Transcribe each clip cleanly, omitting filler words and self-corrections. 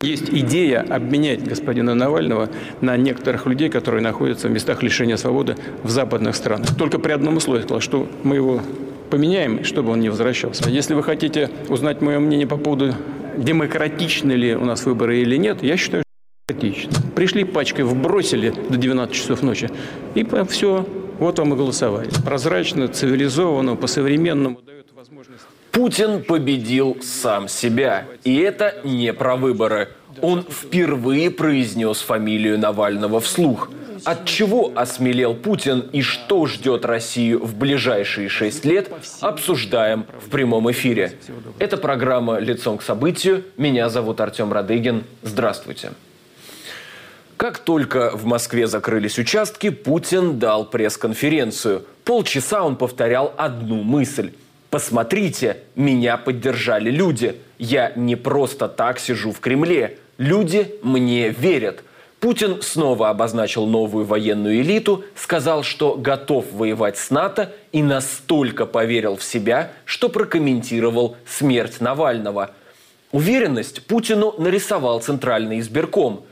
Есть идея обменять господина Навального на некоторых людей, которые находятся в местах лишения свободы в западных странах. Только при одном условии, сказал, что мы его поменяем, чтобы он не возвращался. Если вы хотите узнать мое мнение по поводу, демократичны ли у нас выборы или нет, я считаю, что демократично. Пришли пачкой, вбросили до 12 часов ночи, и все, вот вам и голосовали. Прозрачно, цивилизованно, по-современному дает возможность... Путин победил сам себя. И это не про выборы. Он впервые произнес фамилию Навального вслух. От чего осмелел Путин и что ждет Россию в ближайшие 6 лет, обсуждаем в прямом эфире. Это программа «Лицом к событию». Меня зовут Артем Радыгин. Здравствуйте. Как только в Москве закрылись участки, Путин дал пресс-конференцию. Полчаса он повторял одну мысль. «Посмотрите, меня поддержали люди. Я не просто так сижу в Кремле. Люди мне верят». Путин снова обозначил новую военную элиту, сказал, что готов воевать с НАТО и настолько поверил в себя, что прокомментировал смерть Навального. Уверенность Путину нарисовал Центральный избирком.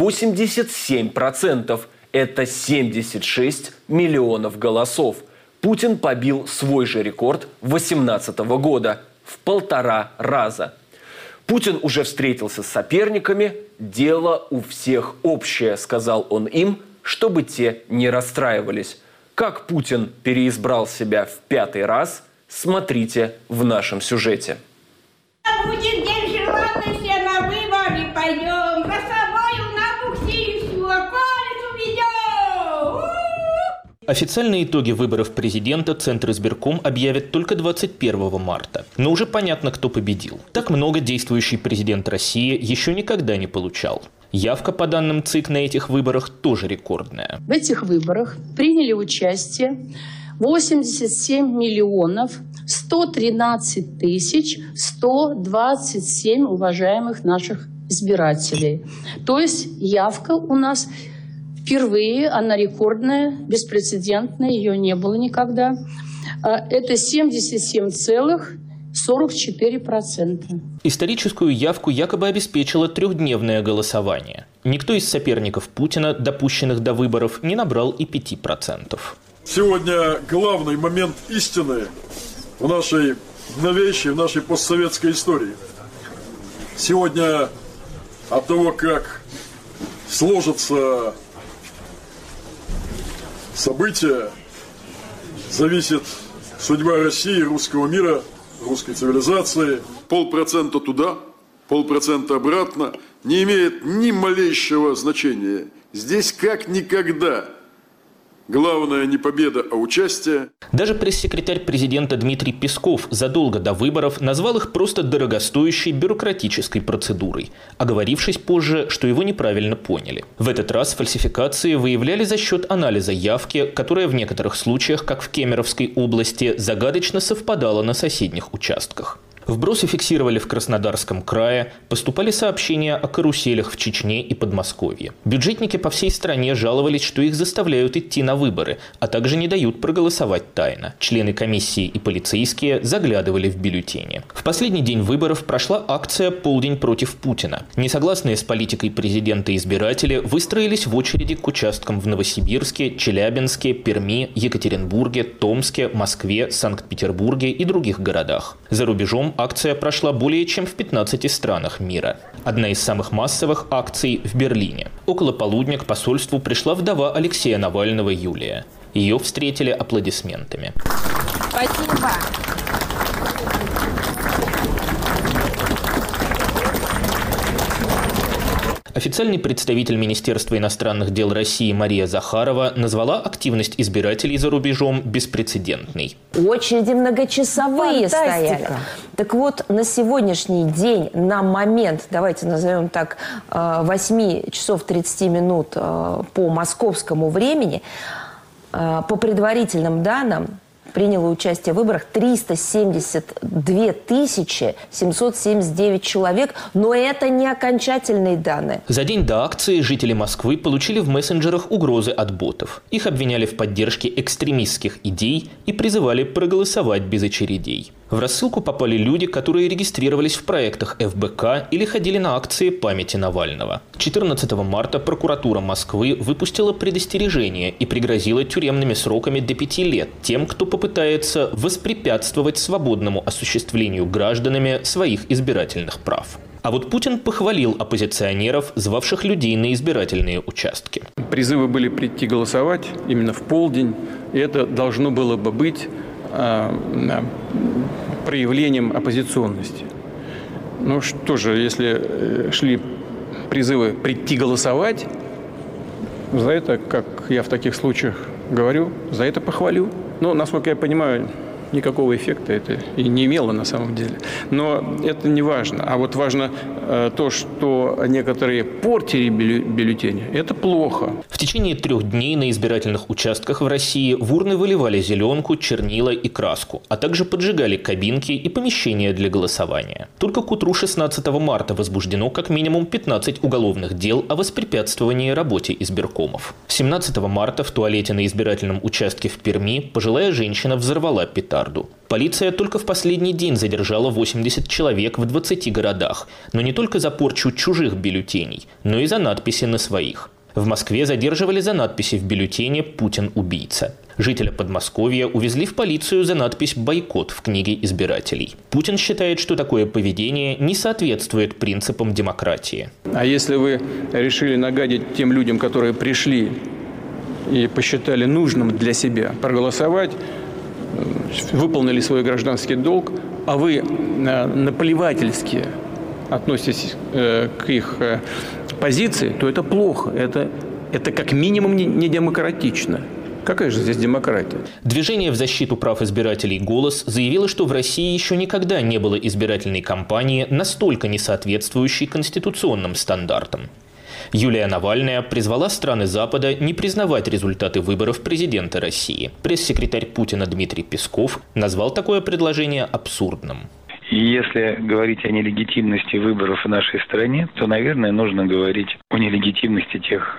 87% – это 76 миллионов голосов. Путин побил свой же рекорд 2018 года в 1,5 раза. Путин уже встретился с соперниками. «Дело у всех общее», – сказал он им, чтобы те не расстраивались. Как Путин переизбрал себя в 5-й раз, смотрите в нашем сюжете. Будет день желанный, все на выборы пойдем. За собой на буксире колесо ведем. Официальные итоги выборов президента Центр избирком объявит только 21 марта. Но уже понятно, кто победил. Так много действующий президент России еще никогда не получал. Явка, по данным ЦИК, на этих выборах тоже рекордная. В этих выборах приняли участие 87 миллионов 113 тысяч 127 уважаемых наших избирателей. То есть явка у нас впервые, она рекордная, беспрецедентная, ее не было никогда. Это 77,44%. Историческую явку якобы обеспечило 3-дневное голосование. Никто из соперников Путина, допущенных до выборов, не набрал и 5%. Сегодня главный момент истины в нашей новейшей, в нашей постсоветской истории. Сегодня от того, как сложатся события, зависит судьба России, русского мира, русской цивилизации. 0,5% туда, 0,5% обратно не имеет ни малейшего значения. Здесь как никогда главное не победа, а участие. Даже пресс-секретарь президента Дмитрий Песков задолго до выборов назвал их просто дорогостоящей бюрократической процедурой, оговорившись позже, что его неправильно поняли. В этот раз фальсификации выявляли за счет анализа явки, которая в некоторых случаях, как в Кемеровской области, загадочно совпадала на соседних участках. Вбросы фиксировали в Краснодарском крае, поступали сообщения о каруселях в Чечне и Подмосковье. Бюджетники по всей стране жаловались, что их заставляют идти на выборы, а также не дают проголосовать тайно. Члены комиссии и полицейские заглядывали в бюллетени. В последний день выборов прошла акция «Полдень против Путина». Несогласные с политикой президента избиратели выстроились в очереди к участкам в Новосибирске, Челябинске, Перми, Екатеринбурге, Томске, Москве, Санкт-Петербурге и других городах. За рубежом акция прошла более чем в 15 странах мира. Одна из самых массовых акций в Берлине. Около полудня к посольству пришла вдова Алексея Навального Юлия. Ее встретили аплодисментами. Спасибо. Официальный представитель Министерства иностранных дел России Мария Захарова назвала активность избирателей за рубежом беспрецедентной. Очереди многочасовые стояли. Так вот, на сегодняшний день, на момент, давайте назовем так, 8 часов 30 минут по московскому времени, по предварительным данным, приняло участие в выборах 372 779 человек, но это не окончательные данные. За день до акции жители Москвы получили в мессенджерах угрозы от ботов. Их обвиняли в поддержке экстремистских идей и призывали проголосовать без очередей. В рассылку попали люди, которые регистрировались в проектах ФБК или ходили на акции памяти Навального. 14 марта прокуратура Москвы выпустила предостережение и пригрозила тюремными сроками до 5 лет тем, кто попытается воспрепятствовать свободному осуществлению гражданами своих избирательных прав. А вот Путин похвалил оппозиционеров, звавших людей на избирательные участки. Призывы были прийти голосовать именно в полдень, и это должно было бы быть проявлением оппозиционности. Ну что же, если шли призывы прийти голосовать, за это, как я в таких случаях говорю, за это похвалю. Но, насколько я понимаю, никакого эффекта это и не имело на самом деле. Но это не важно. А вот важно то, что некоторые портили бюллетени. Это плохо. В течение 3 дней на избирательных участках в России в урны выливали зеленку, чернила и краску, а также поджигали кабинки и помещения для голосования. Только к утру 16 марта возбуждено как минимум 15 уголовных дел о воспрепятствовании работе избиркомов. 17 марта в туалете на избирательном участке в Перми пожилая женщина взорвала петарду. Полиция только в последний день задержала 80 человек в 20 городах, но не только за порчу чужих бюллетеней, но и за надписи на своих. В Москве задерживали за надписи в бюллетене «Путин убийца». Жителя Подмосковья увезли в полицию за надпись «Бойкот» в книге избирателей. Путин считает, что такое поведение не соответствует принципам демократии. А если вы решили нагадить тем людям, которые пришли и посчитали нужным для себя проголосовать, выполнили свой гражданский долг, а вы наплевательски относитесь к их позиции, то это плохо. Это как минимум не демократично. Какая же здесь демократия? Движение в защиту прав избирателей «Голос» заявило, что в России еще никогда не было избирательной кампании, настолько не соответствующей конституционным стандартам. Юлия Навальная призвала страны Запада не признавать результаты выборов президента России. Пресс-секретарь Путина Дмитрий Песков назвал такое предложение абсурдным. И если говорить о нелегитимности выборов в нашей стране, то, наверное, нужно говорить о нелегитимности тех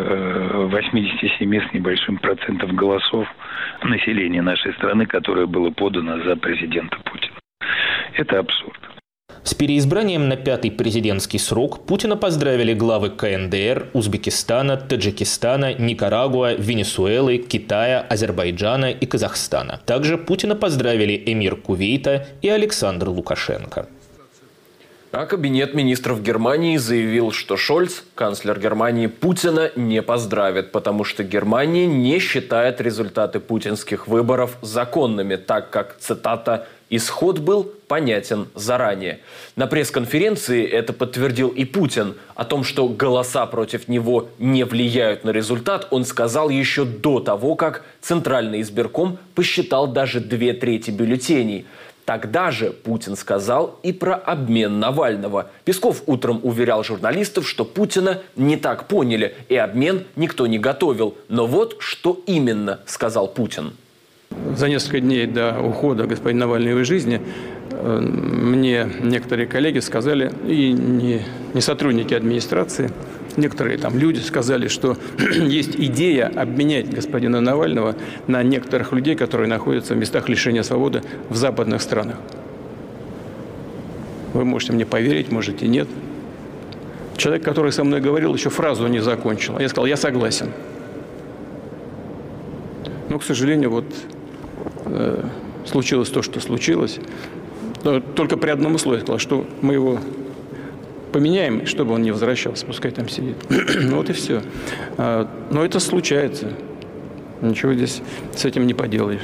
87 с небольшим процентов голосов населения нашей страны, которое было подано за президента Путина. Это абсурд. С переизбранием на 5-й президентский срок Путина поздравили главы КНДР, Узбекистана, Таджикистана, Никарагуа, Венесуэлы, Китая, Азербайджана и Казахстана. Также Путина поздравили эмир Кувейта и Александр Лукашенко. А кабинет министров Германии заявил, что Шольц, канцлер Германии, Путина не поздравит, потому что Германия не считает результаты путинских выборов законными, так как, цитата, «исход был понятен заранее». На пресс-конференции это подтвердил и Путин. О том, что голоса против него не влияют на результат, он сказал еще до того, как Центральный избирком посчитал даже 2/3 бюллетеней. Тогда же Путин сказал и про обмен Навального. Песков утром уверял журналистов, что Путина не так поняли, и обмен никто не готовил. Но вот что именно сказал Путин. За несколько дней до ухода господина Навального из жизни мне некоторые коллеги сказали, и не сотрудники администрации, некоторые там люди сказали, что есть идея обменять господина Навального на некоторых людей, которые находятся в местах лишения свободы в западных странах. Вы можете мне поверить, можете нет. Человек, который со мной говорил, еще фразу не закончил. Я сказал, я согласен. Но, к сожалению, вот случилось то, что случилось. Только при одном условии сказал, что мы его поменяем, чтобы он не возвращался, пускай там сидит. Ну вот и все. Но это случается. Ничего здесь с этим не поделаешь.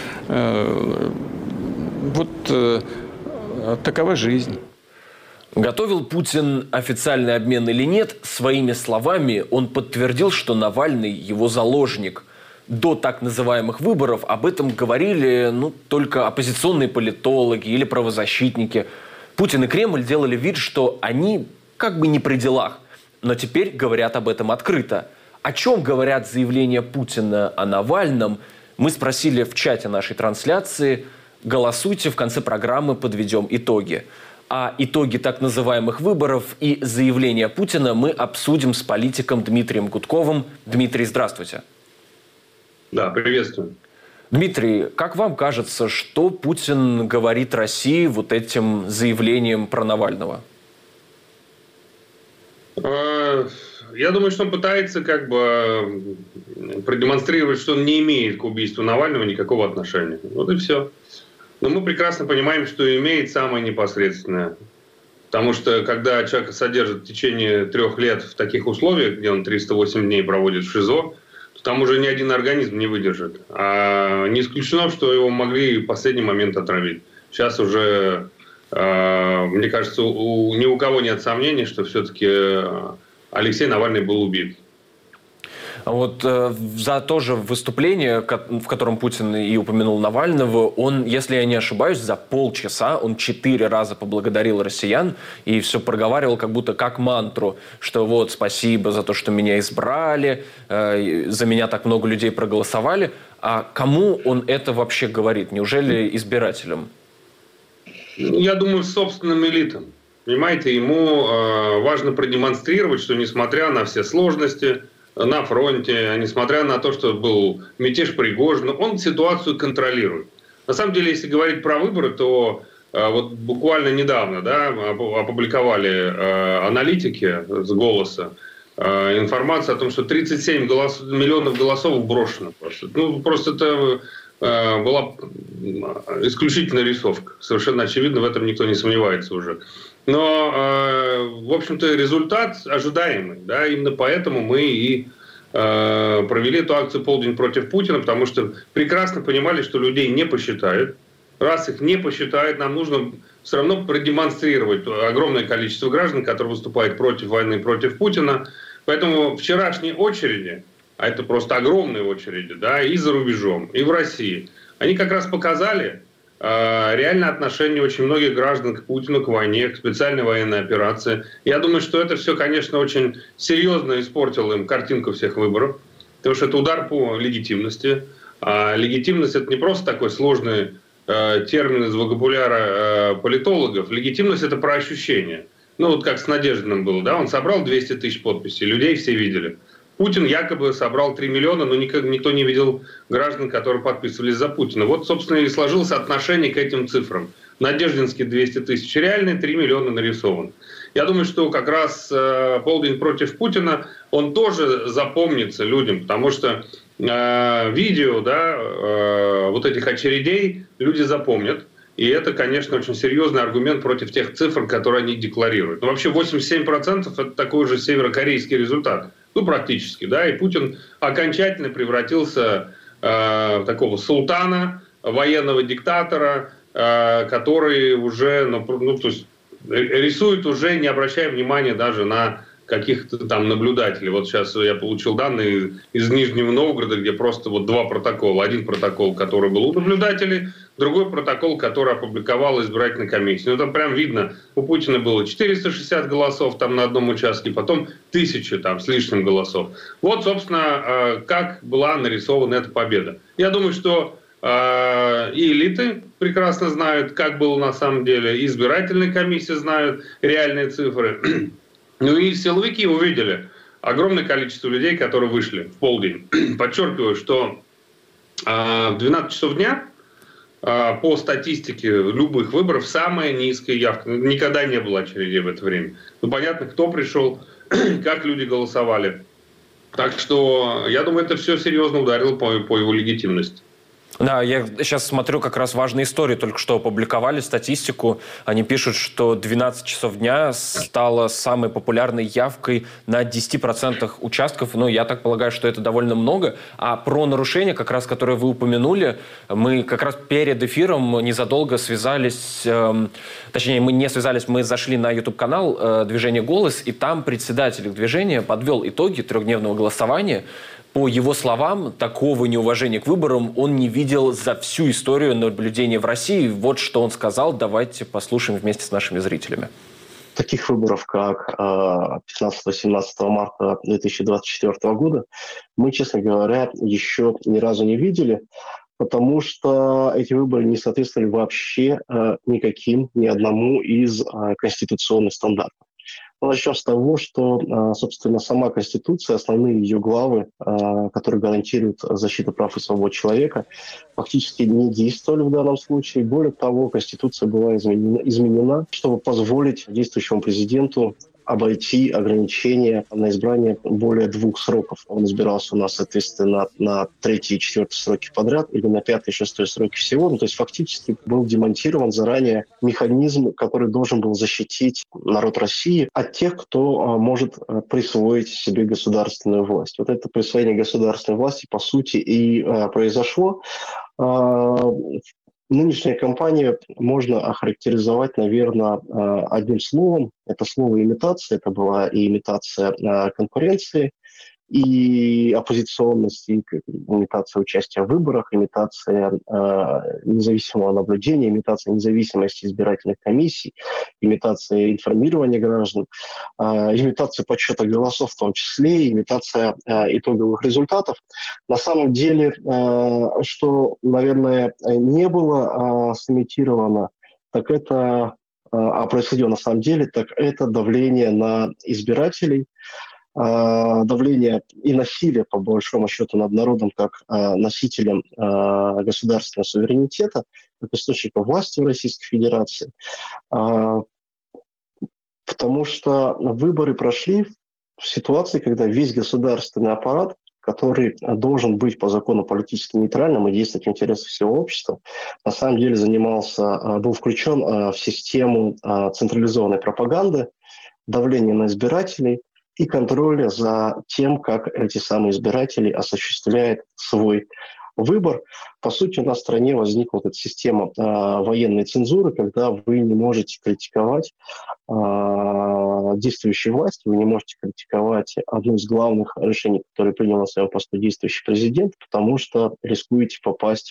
Вот такова жизнь. Готовил Путин официальный обмен или нет, своими словами он подтвердил, что Навальный его заложник. До так называемых выборов об этом говорили только оппозиционные политологи или правозащитники. Путин и Кремль делали вид, что они как бы не при делах. Но теперь говорят об этом открыто. О чем говорят заявления Путина о Навальном, мы спросили в чате нашей трансляции. Голосуйте, в конце программы подведем итоги. А итоги так называемых выборов и заявления Путина мы обсудим с политиком Дмитрием Гудковым. Дмитрий, здравствуйте. Да, приветствую. Дмитрий, как вам кажется, что Путин говорит России вот этим заявлением про Навального? Я думаю, что он пытается как бы продемонстрировать, что он не имеет к убийству Навального никакого отношения. Вот и все. Но мы прекрасно понимаем, что имеет самое непосредственное. Потому что когда человека содержат в течение 3 лет в таких условиях, где он 308 дней проводит в ШИЗО, то там уже ни один организм не выдержит. А не исключено, что его могли в последний момент отравить. Сейчас уже, мне кажется, ни у кого нет сомнений, что все-таки Алексей Навальный был убит. Вот за то же выступление, в котором Путин и упомянул Навального, он, если я не ошибаюсь, за полчаса он 4 раза поблагодарил россиян и все проговаривал как будто как мантру, что вот спасибо за то, что меня избрали, за меня так много людей проголосовали. А кому он это вообще говорит? Неужели избирателям? Я думаю, собственным элитам. Понимаете, ему важно продемонстрировать, что несмотря на все сложности на фронте, несмотря на то, что был мятеж Пригожина, он ситуацию контролирует. На самом деле, если говорить про выборы, то вот буквально недавно опубликовали аналитики с «Голоса» информацию о том, что 37 миллионов голосов брошено. Просто это была исключительно рисовка. Совершенно очевидно, в этом никто не сомневается уже. Но, в общем-то, результат ожидаемый. Да? Именно поэтому мы и провели эту акцию «Полдень против Путина», потому что прекрасно понимали, что людей не посчитают. Раз их не посчитают, нам нужно все равно продемонстрировать огромное количество граждан, которые выступают против войны, против Путина. Поэтому вчерашние очереди, а это просто огромные очереди, да, и за рубежом, и в России, они как раз показали реальное отношение очень многих граждан к Путину, к войне, к специальной военной операции. Я думаю, что это все, конечно, очень серьезно испортило им картинку всех выборов, потому что это удар по легитимности. А легитимность — это не просто такой сложный термин из вокабуляра политологов. Легитимность — это про ощущение. Ну, вот как с Надеждиным было, да, он собрал 200 тысяч подписей, людей все видели. Путин якобы собрал 3 миллиона, но никто не видел граждан, которые подписывались за Путина. Вот, собственно, и сложилось отношение к этим цифрам. Надеждинский 200 тысяч реальный, 3 миллиона нарисован. Я думаю, что как раз «Полдень против Путина», он тоже запомнится людям, потому что видео, да, вот этих очередей люди запомнят. И это, конечно, очень серьезный аргумент против тех цифр, которые они декларируют. Но вообще 87% — это такой же северокорейский результат. Ну, практически, да. И Путин окончательно превратился в такого султана, военного диктатора, который уже, то есть рисует уже, не обращая внимания даже на каких-то там наблюдателей. Вот сейчас я получил данные из Нижнего Новгорода, где просто вот 2 протокола. Один протокол, который был у наблюдателей, другой протокол, который опубликовала избирательная комиссия. Ну, там прям видно, у Путина было 460 голосов там на одном участке, потом 1000 там с лишним голосов. Вот, собственно, как была нарисована эта победа. Я думаю, что и элиты прекрасно знают, как было на самом деле, и избирательные комиссии знают реальные цифры. Ну и силовики увидели огромное количество людей, которые вышли в полдень. Подчеркиваю, что в 12 часов дня по статистике любых выборов самая низкая явка. Никогда не было очередей в это время. Ну, понятно, кто пришел, как люди голосовали. Так что, я думаю, это все серьезно ударило по его легитимности. Да, я сейчас смотрю как раз важные истории, только что опубликовали статистику. Они пишут, что 12 часов дня стало самой популярной явкой на 10% участков. Ну, я так полагаю, что это довольно много. А про нарушения, как раз, которые вы упомянули, мы как раз перед эфиром незадолго связались, точнее, мы не связались, мы зашли на YouTube-канал «Движение Голос», и там председатель движения подвел итоги 3-дневного голосования. По его словам, такого неуважения к выборам он не видел за всю историю наблюдения в России. Вот что он сказал. Давайте послушаем вместе с нашими зрителями. Таких выборов, как 15-17 марта 2024 года, мы, честно говоря, еще ни разу не видели, потому что эти выборы не соответствовали вообще ни одному из конституционных стандартов. начнем с того, что, собственно, сама Конституция, основные ее главы, которые гарантируют защиту прав и свобод человека, фактически не действовали в данном случае. Более того, Конституция была изменена, чтобы позволить действующему президенту обойти ограничения на избрание более 2 сроков. Он избирался у нас, соответственно, на 3-й и 4-й сроки подряд или на 5-й и 6-й сроки всего. То есть фактически был демонтирован заранее механизм, который должен был защитить народ России от тех, кто может присвоить себе государственную власть. Вот это присвоение государственной власти, по сути, и произошло. Нынешняя кампания можно охарактеризовать, наверное, одним словом. Это слово «имитация». Это была и имитация конкуренции, и оппозиционность, и имитация участия в выборах, имитация независимого наблюдения, имитация независимости избирательных комиссий, имитация информирования граждан, имитация подсчета голосов в том числе, имитация итоговых результатов. На самом деле, что, наверное, не было сымитировано, так это, а происходило на самом деле, так это давление на избирателей, давление и насилие, по большому счету, над народом как носителем государственного суверенитета, как источника власти в Российской Федерации. Потому что выборы прошли в ситуации, когда весь государственный аппарат, который должен быть по закону политически нейтральным и действовать в интересах всего общества, на самом деле был включен в систему централизованной пропаганды, давления на избирателей и контроля за тем, как эти самые избиратели осуществляют свой выбор. По сути, у нас в стране возникла вот эта система военной цензуры, когда вы не можете критиковать действующей власти, вы не можете критиковать одно из главных решений, которые принял на своем посту действующий президент, потому что рискуете попасть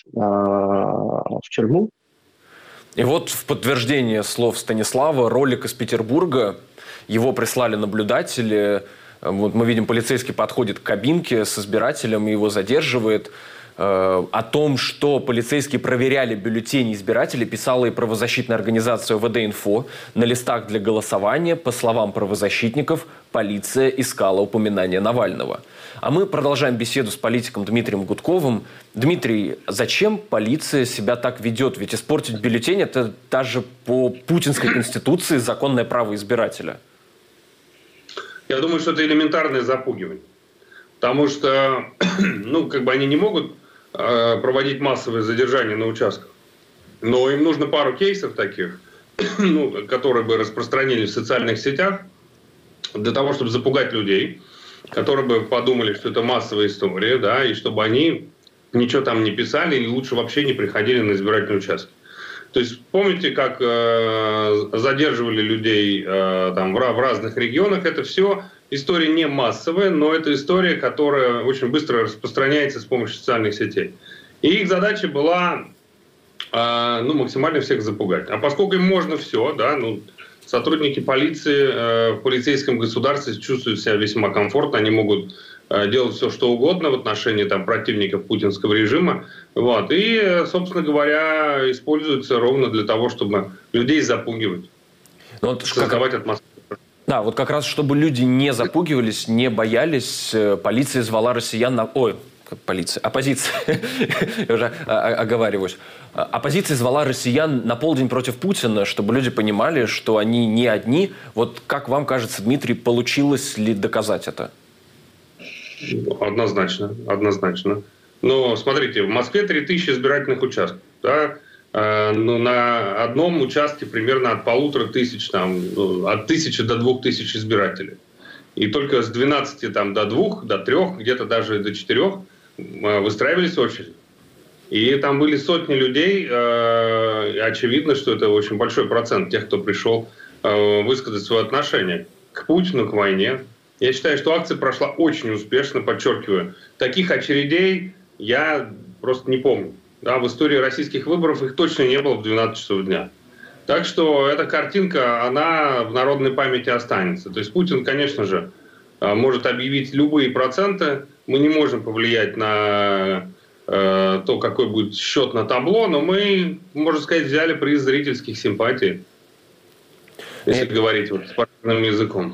в тюрьму. И вот в подтверждение слов Станислава ролик из Петербурга. Его прислали наблюдатели. Вот мы видим, полицейский подходит к кабинке с избирателем и его задерживает. О том, что полицейские проверяли бюллетени избирателей, писала и правозащитная организация ОВД-Инфо. На листах для голосования, по словам правозащитников, полиция искала упоминание Навального. А мы продолжаем беседу с политиком Дмитрием Гудковым. Дмитрий, зачем полиция себя так ведет? Ведь испортить бюллетень – это даже по путинской конституции законное право избирателя. Я думаю, что это элементарное запугивание. Потому что они не могут проводить массовые задержания на участках. Но им нужно пару кейсов таких, которые бы распространились в социальных сетях, для того, чтобы запугать людей, которые бы подумали, что это массовая история, да, и чтобы они ничего там не писали или лучше вообще не приходили на избирательные участки. То есть помните, как задерживали людей в разных регионах? Это все история не массовая, но это история, которая очень быстро распространяется с помощью социальных сетей. И их задача была максимально всех запугать. А поскольку им можно все, да, сотрудники полиции в полицейском государстве чувствуют себя весьма комфортно, они могут делать все, что угодно в отношении противников путинского режима. Вот. И, собственно говоря, используются ровно для того, чтобы людей запугивать, создавать атмосферу. Да, вот как раз, чтобы люди не запугивались, не боялись, полиция звала россиян на... Оппозиция. Я уже оговариваюсь. Оппозиция звала россиян на полдень против Путина, чтобы люди понимали, что они не одни. Вот как вам кажется, Дмитрий, получилось ли доказать это? Однозначно. Но смотрите, в Москве 3000 избирательных участков. Да? На одном участке примерно от 1500, от 1000 до 2000 избирателей. И только с 12 до 2, до 3, где-то даже до 4 выстраивались очереди. И там были сотни людей. И очевидно, что это очень большой процент тех, кто пришел высказать свое отношение к Путину, к войне. Я считаю, что акция прошла очень успешно, подчеркиваю. Таких очередей я просто не помню. Да, в истории российских выборов их точно не было в 12 часов дня. Так что эта картинка, она в народной памяти останется. То есть Путин, конечно же, может объявить любые проценты. Мы не можем повлиять на то, какой будет счет на табло, но мы, можно сказать, взяли приз зрительских симпатий, если говорить спортивным языком.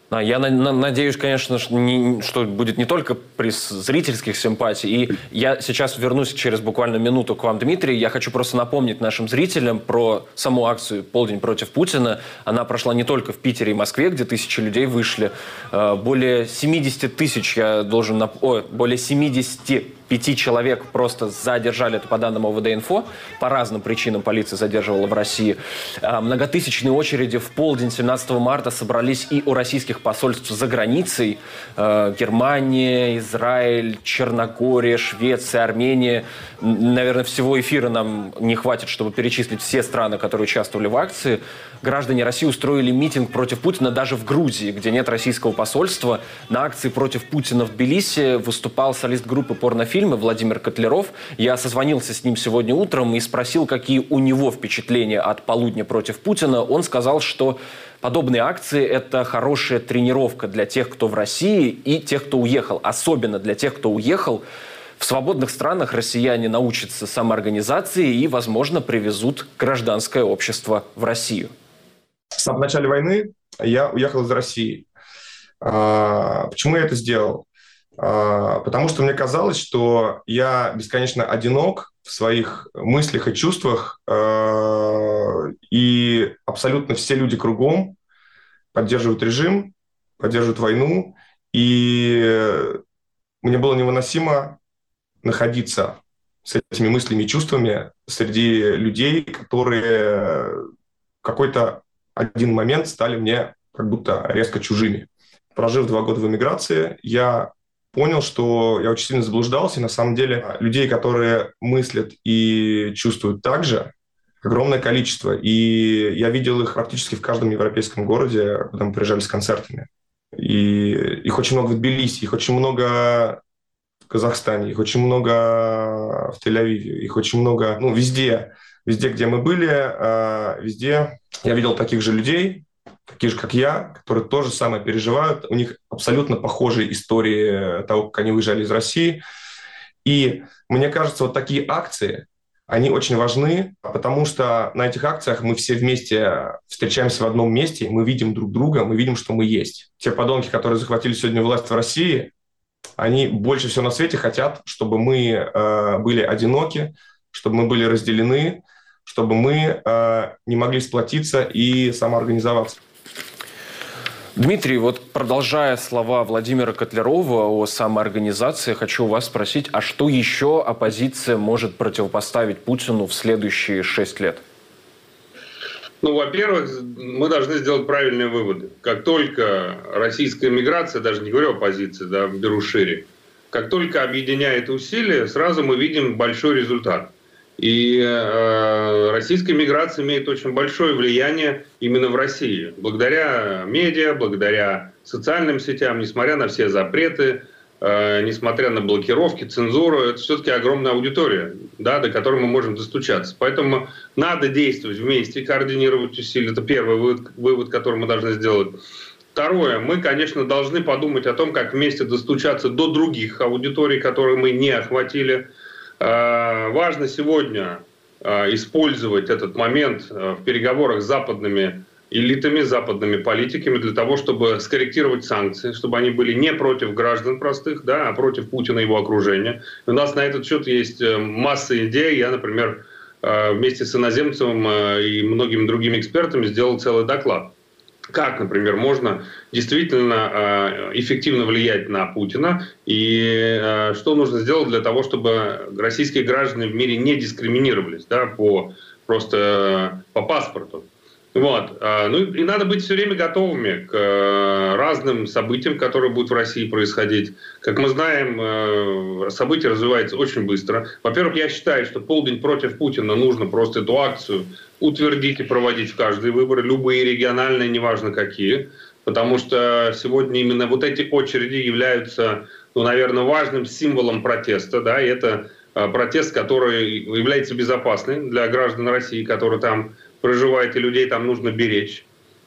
Я надеюсь, конечно, что будет не только приз зрительских симпатий. И я сейчас вернусь через буквально минуту к вам, Дмитрий. Я хочу просто напомнить нашим зрителям про саму акцию «Полдень против Путина». Она прошла не только в Питере и Москве, где тысячи людей вышли. Более 70 тысяч, более 75 человек просто задержали, это по данным ОВД-инфо. По разным причинам полиция задерживала в России. Многотысячные очереди в полдень 17 марта собрались и у российских посольств за границей. Германия, Израиль, Черногория, Швеция, Армения. Наверное, всего эфира нам не хватит, чтобы перечислить все страны, которые участвовали в акции. Граждане России устроили митинг против Путина даже в Грузии, где нет российского посольства. На акции против Путина в Тбилиси выступал солист группы порнофильмы Владимир Котляров. Я созвонился с ним сегодня утром и спросил, какие у него впечатления от полудня против Путина. Он сказал, что подобные акции – это хорошая тренировка для тех, кто в России, и тех, кто уехал. Особенно для тех, кто уехал. В свободных странах россияне научатся самоорганизации и, возможно, привезут гражданское общество в Россию. В самом начале войны я уехал из России. Почему я это сделал? Потому что мне казалось, что я бесконечно одинок в своих мыслях и чувствах, и абсолютно все люди кругом поддерживают режим, поддерживают войну, и мне было невыносимо находиться с этими мыслями и чувствами среди людей, которые в какой-то один момент стали мне как будто резко чужими. Прожив 2 года в эмиграции, я понял, что я очень сильно заблуждался. И на самом деле людей, которые мыслят и чувствуют так же, огромное количество. И я видел их практически в каждом европейском городе, куда мы приезжали с концертами. И их очень много в Тбилиси, их очень много в Казахстане, их очень много в Тель-Авиве, их очень много, везде, где мы были, везде я видел таких же людей, такие же, как я, которые то же самое переживают. У них абсолютно похожие истории того, как они уезжали из России. И мне кажется, вот такие акции, они очень важны, потому что на этих акциях мы все вместе встречаемся в одном месте, мы видим друг друга, мы видим, что мы есть. Те подонки, которые захватили сегодня власть в России, они больше всего на свете хотят, чтобы мы были одиноки, чтобы мы были разделены, чтобы мы не могли сплотиться и самоорганизоваться. Дмитрий, продолжая слова Владимира Котлярова о самоорганизации, хочу у вас спросить, а что еще оппозиция может противопоставить Путину в следующие 6 лет? Во-первых, мы должны сделать правильные выводы. Как только российская миграция, даже не говорю о оппозиции, беру шире, как только объединяет усилия, сразу мы видим большой результат. И российская миграция имеет очень большое влияние именно в России. Благодаря медиа, благодаря социальным сетям, несмотря на все запреты, несмотря на блокировки, цензуру, это все-таки огромная аудитория, до которой мы можем достучаться. Поэтому надо действовать вместе, координировать усилия. Это первый вывод, который мы должны сделать. Второе, мы, конечно, должны подумать о том, как вместе достучаться до других аудиторий, которые мы не охватили. Важно сегодня использовать этот момент в переговорах с западными элитами, западными политиками для того, чтобы скорректировать санкции, чтобы они были не против граждан простых, а против Путина и его окружения. У нас на этот счет есть масса идей. Я, например, вместе с Иноземцевым и многими другими экспертами сделал целый доклад. Как, например, можно действительно эффективно влиять на Путина и что нужно сделать для того, чтобы российские граждане в мире не дискриминировались просто по паспорту. И надо быть все время готовыми к разным событиям, которые будут в России происходить. Как мы знаем, события развиваются очень быстро. Во-первых, я считаю, что полдень против Путина нужно просто эту акцию утвердить и проводить в каждые выборы, любые региональные, неважно какие. Потому что сегодня именно эти очереди являются, наверное, важным символом протеста. И это протест, который является безопасным для граждан России, которые там проживает, и людей там нужно беречь.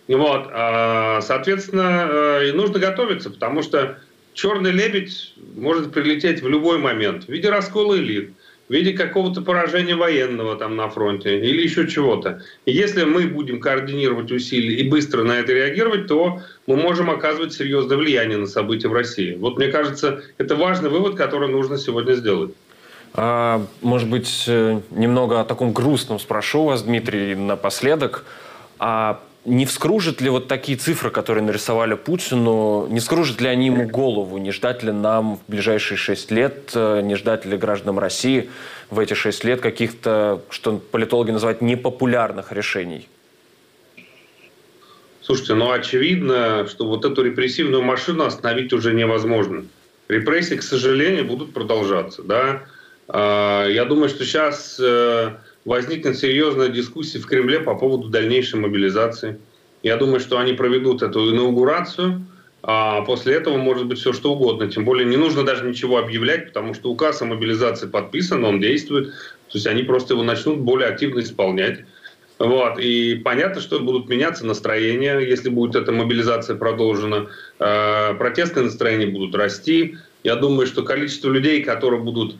Соответственно, нужно готовиться, потому что черный лебедь может прилететь в любой момент в виде раскола элит. в виде какого-то поражения военного там на фронте или еще чего-то. И если мы будем координировать усилия и быстро на это реагировать, то мы можем оказывать серьезное влияние на события в России. Вот мне кажется, это важный вывод, который нужно сегодня сделать. Может быть, немного о таком грустном спрошу вас, Дмитрий, напоследок. Не вскружат ли вот такие цифры, которые нарисовали Путину, не вскружат ли они ему голову? Не ждать ли нам в ближайшие 6 лет, не ждать ли гражданам России в эти 6 лет каких-то, что политологи называют, непопулярных решений? Слушайте, очевидно, что вот эту репрессивную машину остановить уже невозможно. Репрессии, к сожалению, будут продолжаться. Да? Я думаю, что сейчас возникнет серьезная дискуссия в Кремле по поводу дальнейшей мобилизации. Я думаю, что они проведут эту инаугурацию, а после этого может быть все что угодно. Тем более не нужно даже ничего объявлять, потому что указ о мобилизации подписан, он действует. То есть они просто его начнут более активно исполнять. Вот. И понятно, что будут меняться настроения, если будет эта мобилизация продолжена. Протестные настроения будут расти. Я думаю, что количество людей, которые будут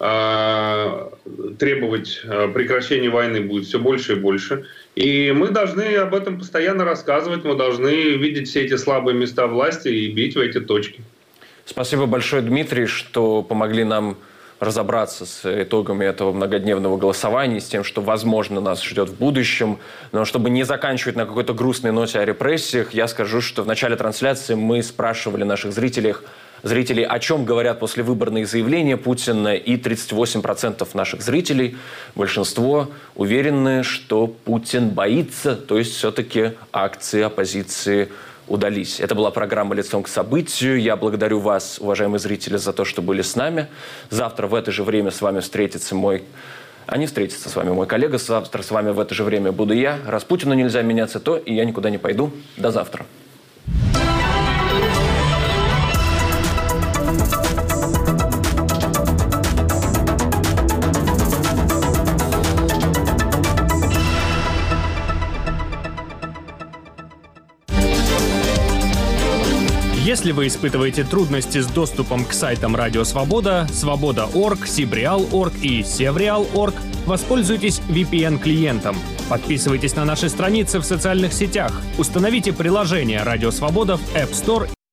требовать прекращения войны, будет все больше и больше. И мы должны об этом постоянно рассказывать, мы должны видеть все эти слабые места власти и бить в эти точки. Спасибо большое, Дмитрий, что помогли нам разобраться с итогами этого многодневного голосования, с тем, что, возможно, нас ждет в будущем. Но чтобы не заканчивать на какой-то грустной ноте о репрессиях, я скажу, что в начале трансляции мы спрашивали наших зрителей, о чем говорят послевыборные заявления Путина, и 38% наших зрителей, большинство, уверены, что Путин боится, то есть все-таки акции оппозиции удались. Это была программа «Лицом к событию». Я благодарю вас, уважаемые зрители, за то, что были с нами. Завтра в это же время с вами встретится мой коллега. Завтра с вами в это же время буду я. Раз Путину нельзя меняться, то и я никуда не пойду. До завтра. Если вы испытываете трудности с доступом к сайтам Радио Свобода, Свобода.орг, Сибреал.орг и Севреал.орг, воспользуйтесь VPN-клиентом. Подписывайтесь на наши страницы в социальных сетях. Установите приложение Радио Свобода в App Store